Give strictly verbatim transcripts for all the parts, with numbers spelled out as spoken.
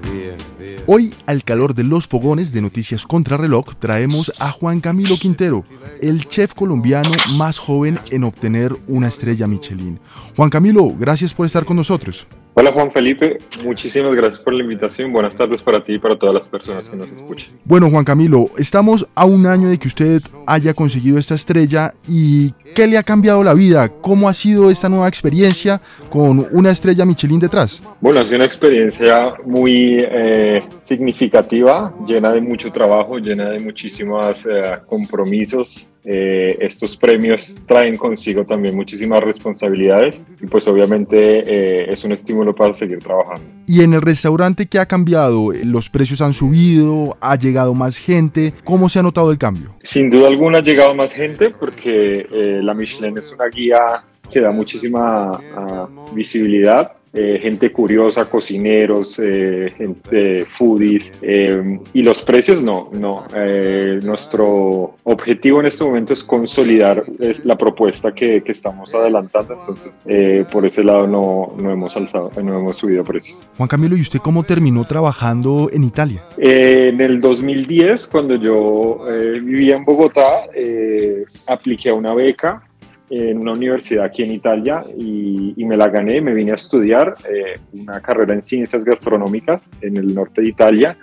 Hoy, al calor de los fogones de Noticias Contrarreloj, traemos a Juan Camilo Quintero, el chef colombiano más joven en obtener una estrella Michelin. Juan Camilo, gracias por estar con nosotros. Hola Juan Felipe, muchísimas gracias por la invitación. Buenas tardes para ti y para todas las personas que nos escuchan. Bueno, Juan Camilo, estamos a un año de que usted haya conseguido esta estrella y ¿qué le ha cambiado la vida? ¿Cómo ha sido esta nueva experiencia con una estrella Michelin detrás? Bueno, ha sido una experiencia muy eh, significativa, llena de mucho trabajo, llena de muchísimos eh, compromisos. Eh, estos premios traen consigo también muchísimas responsabilidades y pues obviamente eh, es un estímulo para seguir trabajando. ¿Y en el restaurante qué ha cambiado? ¿Los precios han subido? ¿Ha llegado más gente? ¿Cómo se ha notado el cambio? Sin duda alguna ha llegado más gente porque eh, la Michelin es una guía que da muchísima uh, visibilidad. Eh, gente curiosa, cocineros, eh, gente foodies eh, y los precios no, no. Eh, nuestro objetivo en este momento es consolidar es la propuesta que, que estamos adelantando, entonces eh, por ese lado no, no hemos alzado, no hemos subido precios. Juan Camilo, ¿y usted cómo terminó trabajando en Italia? Eh, en el dos mil diez, cuando yo eh, vivía en Bogotá, eh, apliqué a una beca en una universidad aquí en Italia y, y me la gané, me vine a estudiar eh, una carrera en ciencias gastronómicas en el norte de Italia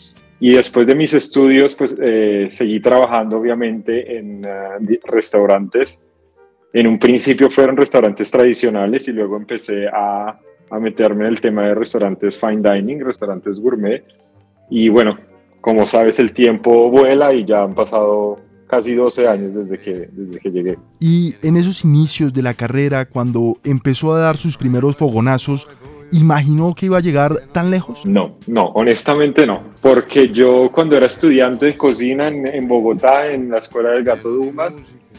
y después de mis estudios pues eh, seguí trabajando obviamente en uh, restaurantes. En un principio fueron restaurantes tradicionales y luego empecé a, a meterme en el tema de restaurantes fine dining, restaurantes gourmet y bueno, como sabes el tiempo vuela y ya han pasado casi doce años desde que, desde que llegué. Y en esos inicios de la carrera, cuando empezó a dar sus primeros fogonazos, ¿imaginó que iba a llegar tan lejos? No, no, honestamente no. Porque yo cuando era estudiante de cocina en, en Bogotá, en la Escuela del Gato Dumas,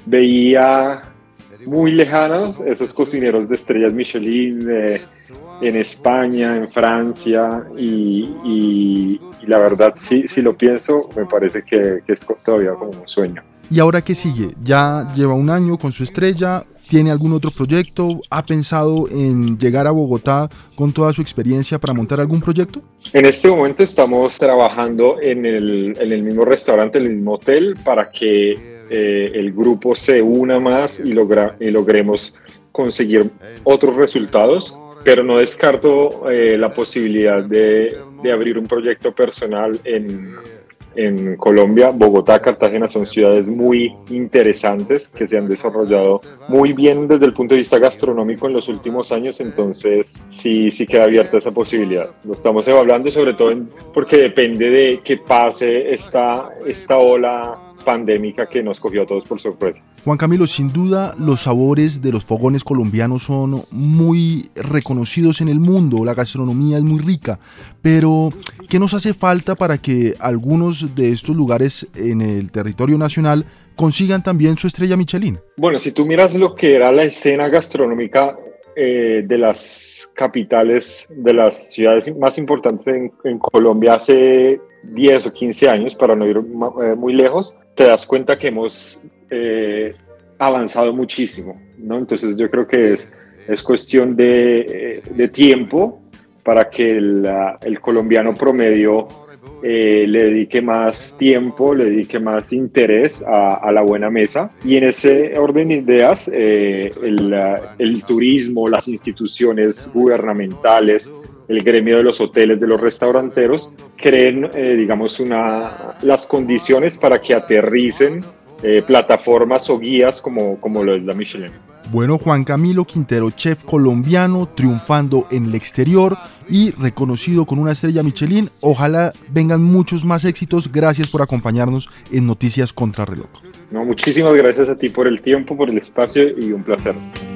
veía muy lejanos esos cocineros de estrellas Michelin eh, en España, en Francia y, y, y la verdad sí, si lo pienso me parece que, que es todavía como un sueño. ¿Y ahora qué sigue? Ya lleva un año con su estrella, ¿tiene algún otro proyecto? ¿Ha pensado en llegar a Bogotá con toda su experiencia para montar algún proyecto? En este momento estamos trabajando en el, en el mismo restaurante, en el mismo hotel para que Eh, el grupo se una más y, logra, y logremos conseguir otros resultados, pero no descarto eh, la posibilidad de, de abrir un proyecto personal en, en Colombia. Bogotá, Cartagena son ciudades muy interesantes que se han desarrollado muy bien desde el punto de vista gastronómico en los últimos años, entonces sí, sí queda abierta esa posibilidad. Lo estamos evaluando sobre todo en, porque depende de que pase esta, esta ola pandémica que nos cogió a todos por sorpresa. Juan Camilo, sin duda los sabores de los fogones colombianos son muy reconocidos en el mundo, la gastronomía es muy rica, pero ¿qué nos hace falta para que algunos de estos lugares en el territorio nacional consigan también su estrella Michelin? Bueno, si tú miras lo que era la escena gastronómica eh, de las capitales, de las ciudades más importantes en, en Colombia hace diez o quince años, para no ir eh, muy lejos, te das cuenta que hemos eh, avanzado muchísimo, ¿no? Entonces yo creo que es, es cuestión de, de tiempo para que el, el colombiano promedio eh, le dedique más tiempo, le dedique más interés a, a la buena mesa. Y en ese orden de ideas, eh, el, el turismo, las instituciones gubernamentales, el gremio de los hoteles, de los restauranteros, creen, eh, digamos, una, las condiciones para que aterricen eh, plataformas o guías como, como lo es la Michelin. Bueno, Juan Camilo Quintero, chef colombiano, triunfando en el exterior y reconocido con una estrella Michelin. Ojalá vengan muchos más éxitos. Gracias por acompañarnos en Noticias Contrarreloj. No, muchísimas gracias a ti por el tiempo, por el espacio y un placer.